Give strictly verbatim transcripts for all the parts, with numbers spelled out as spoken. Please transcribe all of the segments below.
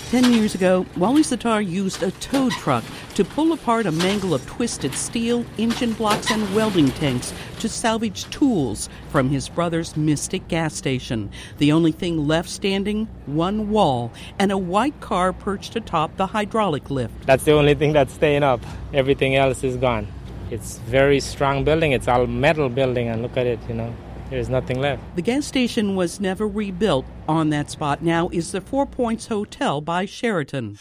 Ten years ago, Wally Sitar used a tow truck to pull apart a mangle of twisted steel, engine blocks, and welding tanks to salvage tools from his brother's Mystic gas station. The only thing left standing, one wall, and a white car perched atop the hydraulic lift. That's the only thing that's staying up. Everything else is gone. It's a very strong building. It's all metal building, and look at it, you know. There's nothing left. The gas station was never rebuilt. On that spot now is the Four Points Hotel by Sheraton.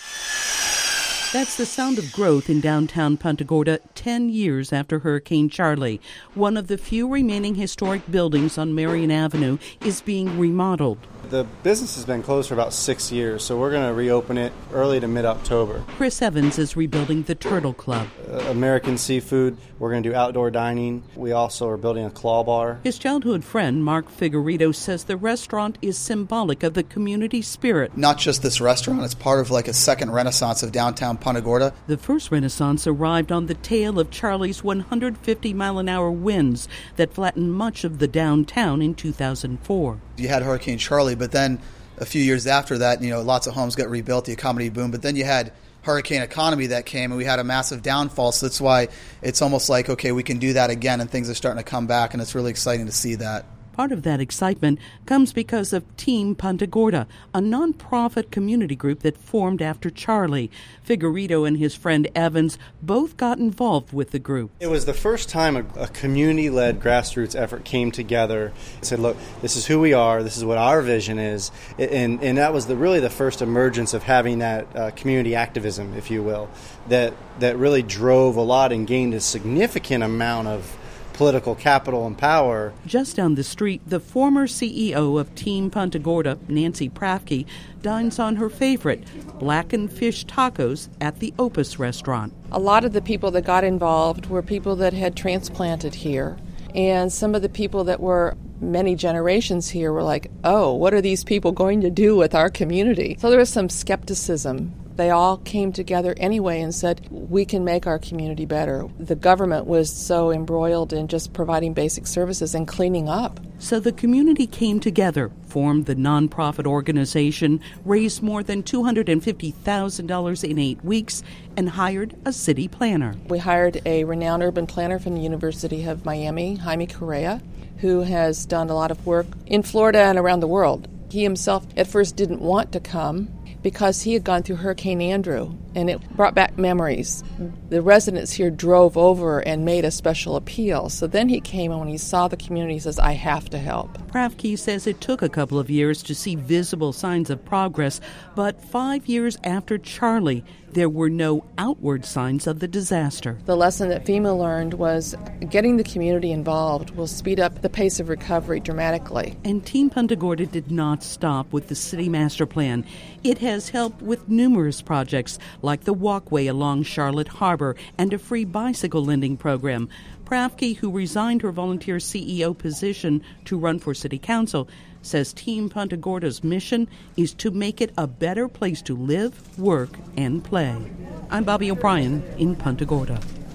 That's the sound of growth in downtown Punta Gorda ten years after Hurricane Charley. One of the few remaining historic buildings on Marion Avenue is being remodeled. The business has been closed for about six years, so we're going to reopen it early to mid-October. Chris Evans is rebuilding the Turtle Club. Uh, American seafood. We're going to do outdoor dining. We also are building a claw bar. His childhood friend, Mark Figueredo, says the restaurant is symbolic of the community spirit. Not just this restaurant, it's part of like a second renaissance of downtown Punta Gorda. The first renaissance arrived on the tail of Charley's one hundred fifty mile an hour winds that flattened much of the downtown in two thousand four. You had Hurricane Charley, but then a few years after that, you know, lots of homes got rebuilt, the economy boomed, but then you had hurricane economy that came, and we had a massive downfall, so that's why it's almost like, okay, we can do that again, and things are starting to come back, and it's really exciting to see that. Part of that excitement comes because of Team Punta Gorda, a nonprofit community group that formed after Charley. Figueredo and his friend Evans both got involved with the group. It was the first time a, a community-led grassroots effort came together and said, look, this is who we are, this is what our vision is, and, and that was the, really the first emergence of having that uh, community activism, if you will, that, that really drove a lot and gained a significant amount of political capital and power. Just down the street, the former C E O of Team Punta Gorda, Nancy Prafke, dines on her favorite, blackened fish tacos at the Opus restaurant. A lot of the people that got involved were people that had transplanted here. And some of the people that were many generations here were like, oh, what are these people going to do with our community? So there was some skepticism. They all came together anyway and said, we can make our community better. The government was so embroiled in just providing basic services and cleaning up. So the community came together, formed the nonprofit organization, raised more than two hundred fifty thousand dollars in eight weeks, and hired a city planner. We hired a renowned urban planner from the University of Miami, Jaime Correa, who has done a lot of work in Florida and around the world. He himself at first didn't want to come because he had gone through Hurricane Andrew, and it brought back memories. The residents here drove over and made a special appeal. So then he came, and when he saw the community, he says, I have to help. Prafke says it took a couple of years to see visible signs of progress, but five years after Charley, there were no outward signs of the disaster. The lesson that FEMA learned was getting the community involved will speed up the pace of recovery dramatically. And Team Punta Gorda did not stop with the city master plan. It has helped with numerous projects like the walkway along Charlotte Harbor and a free bicycle lending program. Prafke, who resigned her volunteer C E O position to run for city council, says Team Punta Gorda's mission is to make it a better place to live, work, and play. I'm Bobby O'Brien in Punta Gorda.